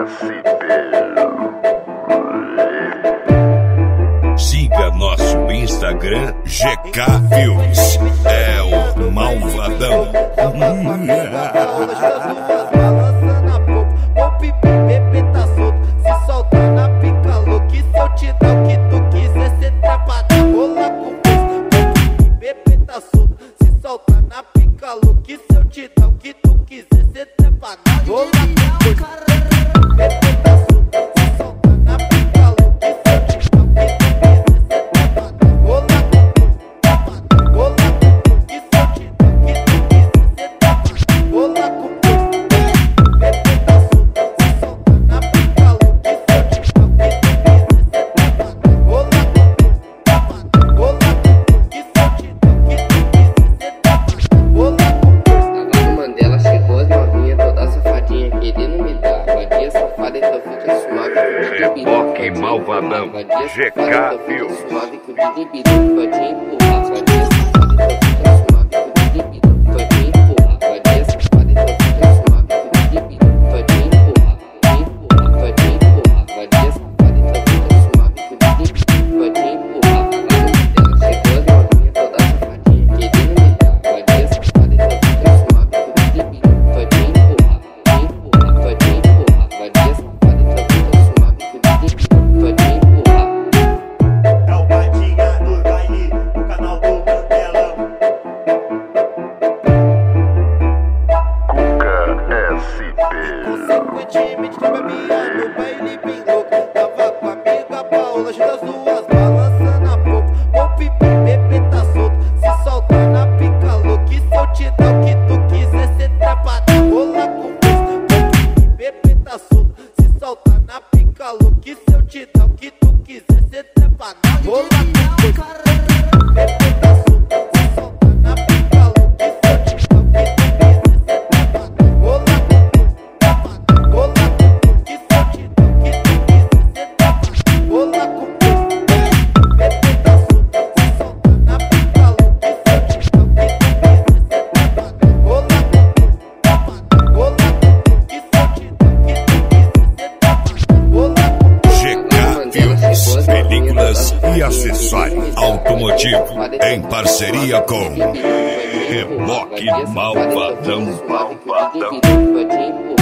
Siga nosso Instagram GK Views. É o Malvadão. Se soltar na pica louca, se eu te dar o que tu quiser, cê trepa na rola com o bebê tá solto. Se soltar na pica louca, se eu te dar o que tu quiser, cê trepa na rola com o bebê tá solto. Se soltar na pica louca, se eu te dar o que tu quiser, cê trepa na rola com o se eu te dar o que tu quiser, cê trepa na rola com o bebê tá solto. Se soltar na pica louca, se eu te dar o que tu quiser, cê trepa na rola com o se eu te dar o que tu quiser, cê trepa na rola com Tava no Mandela, chegou as novinhas, toda safadinha querendo me dar. Vadia safada, então fica suave. Reboque Malvadão, GK Views. Suave que o DJ Bidu pode empurrar. Vadia safada, então fica suave que o DJ Bidu pode empurrar. Vadia safada, então fica suave que o DJ Bidu pode empurrar. Pode empurrar. Vadia safada, então fica suave que o DJ Bidu pode empurrar. Tava no Mandela, chegou as novinhas, toda safadinha querendo me dar. Vadia safada, então fica suave que o DJ Bidu pode empurrar. Pode empurrar. Vadia safada, então fica suave que o DJ Bidu pode empurrar. É o Batinha do baile, no canal do Mandelão. consequentemente tava miando, baile bem louco. Tava com a amiga Paula, das duas balançando a pouco. O bebê tá solto, se soltar na pica louca, se eu te dar o que tu quiser, cê trepa na rola com o bebê tá solto, se soltar na pica louca, se eu te dar o que tu quiser, cê trepa na rola com o bebê tá solto, se soltar na pica louca, se eu te dar o que tu quiser, cê trepa na rola Películas e acessórios automotivo em parceria com Reboque Malvadão.